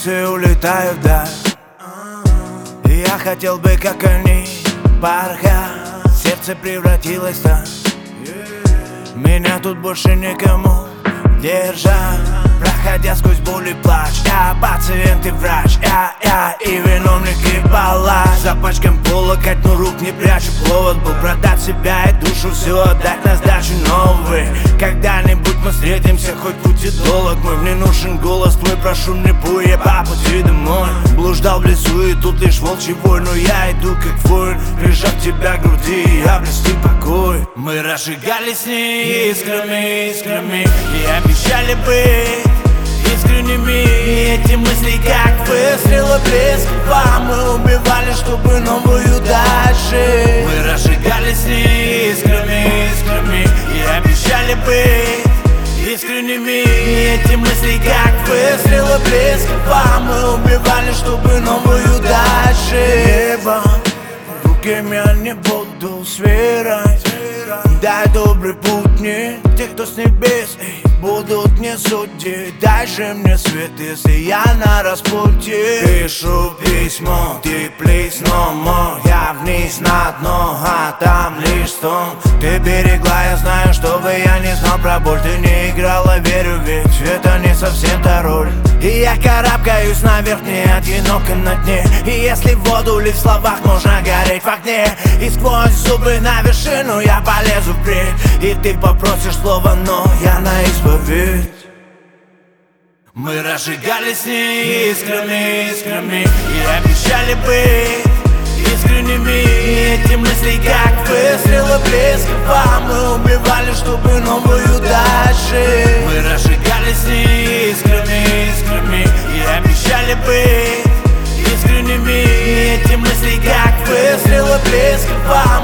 эмоции улетают вдаль. И я хотел бы, как они, порхать. Сердце превратилось в танк. Меня тут больше никому держать. Проходя сквозь боль и плач, я пациент и врач, я и виновник и палач. За пачком полокоть, но рук не прячу. Повод был продать себя и душу, все отдать на сдачу новый. Когда-нибудь мы встретимся, хоть путь и долг мой. Мне нужен голос твой, прошу, не пой, я по пути домой. Блуждал в лесу и тут лишь волчий вой, но я иду как воин, прижав тебя к груди, обрести покой. Мы разжигали с ней искрами, искрами, и обещали быть искренними. Эти мысли как выстрелы близкого. Мы убивали, чтобы новую дальше. Мы разжигали с ней искрами, искрами, и обещали быть искренними. Эти мысли как выстрелы близкого. Мы убивали, чтобы новую дальше. Небо в руке я не буду сверять. Дай добрый путь мне, те, кто с небес будут не судить. Дай же мне свет, если я на распутье. Пишу письмо, ты плеск, но я вниз на дно, а там лишь стон. Ты берегла, я знаю, чтобы я не знал про боль. Ты не играла, верю, ведь это не совсем та роль. И я карабкаюсь наверх, не одиноко на дне. И если воду лить в словах, можно гореть в огне. И сквозь зубы на вершину я полезу впредь. И ты попросишь слова, но я на исповедь. Мы разжигали с ней искрами, искрами, и обещали быть искренними. Эти мысли как выстрелы близкого. Мы убивали, чтобы новую дальше. Мы разжигали с ней искрами, искрами, и обещали быть искренними. Эти мысли как выстрелы близкого.